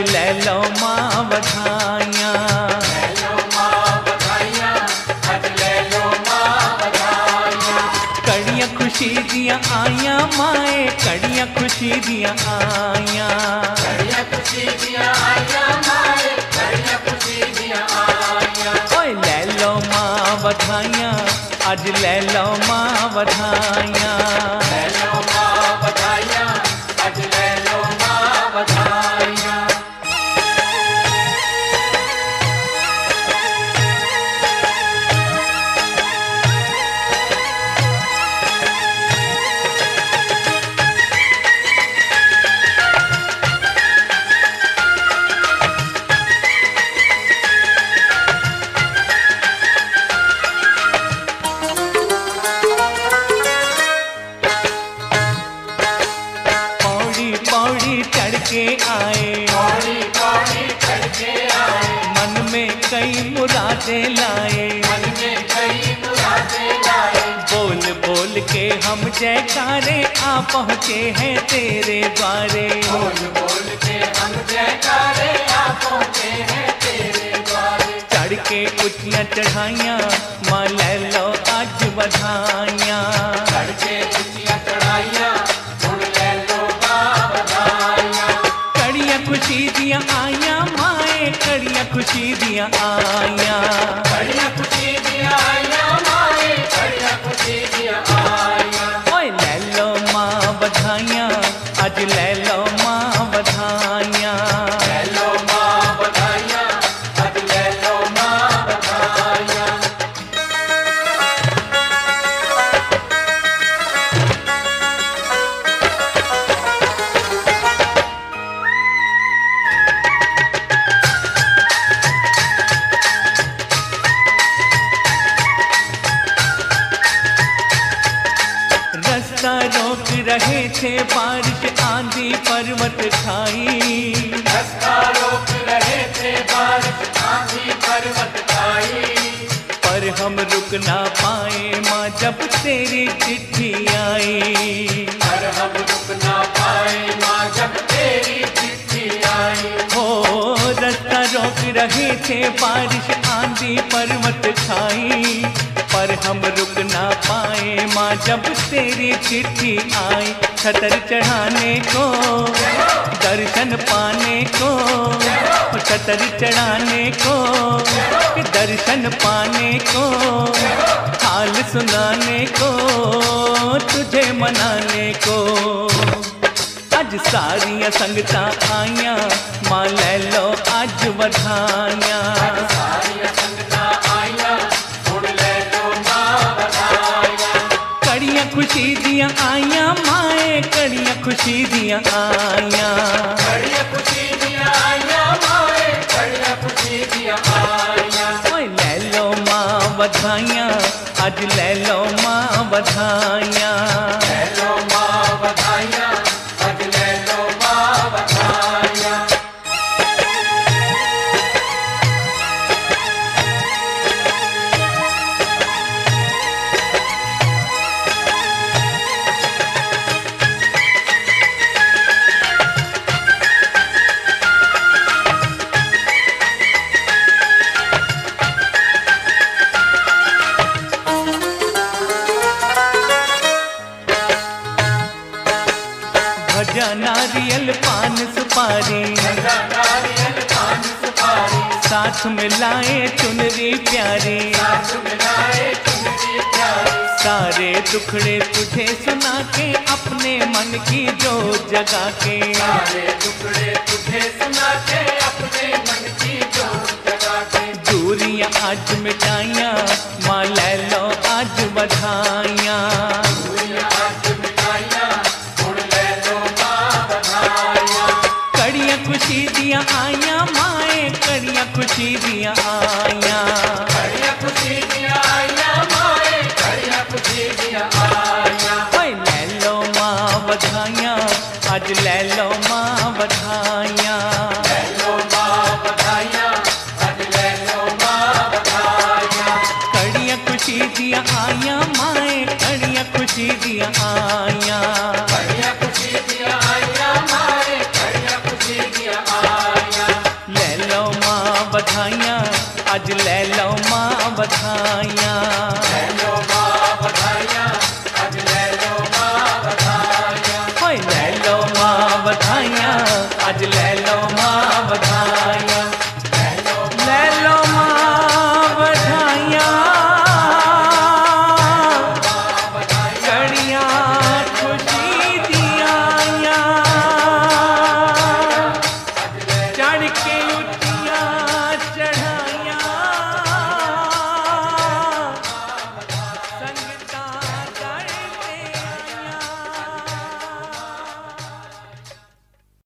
ले लो माँ बधाइयाँ। कड़ियाँ खुशी दियाँ आइयाँ माए, कड़ियाँ खुशी दियाँ आइयाँ। ओए ले लो माँ बधाइयाँ, आज ले लो माँ बधाइयाँ। पौड़ी चढ़ के आए, मन में कई मुरादें लाए। बोल बोल के हम जयकारे आ पहुँचे हैं तेरे द्वारे। चढ़ के ऊँचियाँ चढ़ाइयाँ माँ ले लो आज बधाइयाँ। खुशी दियाँ आइयाँ माए, कड़ियाँ खुशी दियाँ आइयाँ। ओए ले लो माँ बधाइयाँ, आज ले लो माँ बधाइयाँ। रास्ता रोक रहे थे बारिश आंधी पर्वत खाई, पर हम रुक ना पाए माँ जब तेरी चिट्ठी आई। हो रास्ता रोक रहे थे बारिश आंधी पर्वत खाई, पर हम रुक ना पाए माँ जब तेरी चिट्ठी आई। छतर चढ़ाने को, दर्शन पाने को, छतर चढ़ाने को, दर्शन पाने को, हाल सुनाने को, तुझे मनाने को। आज सारियाँ संगता आइयाँ माँ ले लो आज बधाइयाँ। कड़ियाँ खुशी दियाँ आइयाँ माए, कड़ियाँ खुशी दियाँ आइयाँ। ओए ले लो माँ बधाइयाँ, आज ले लो माँ बधाइयाँ। भजा नारियल पान सुपारी, साथ में लाए चुनरी प्यारी। सारे दुखड़े तुझे सुना के अपने मन की जोत जगा के। दूरियां आज मिटाइयाँ माँ ले लो आज बधाइयाँ। कड़ियाँ खुशी दियाँ आइयाँ माए, कड़ियाँ खुशी दियाँ आइयाँ। ओए ले लो माँ बधाइयाँ, आज ले लो माँ बधाइयाँ। कड़ियाँ खुशी दियाँ आइयाँ माए, कड़ियाँ खुशी दियाँ आइयाँ।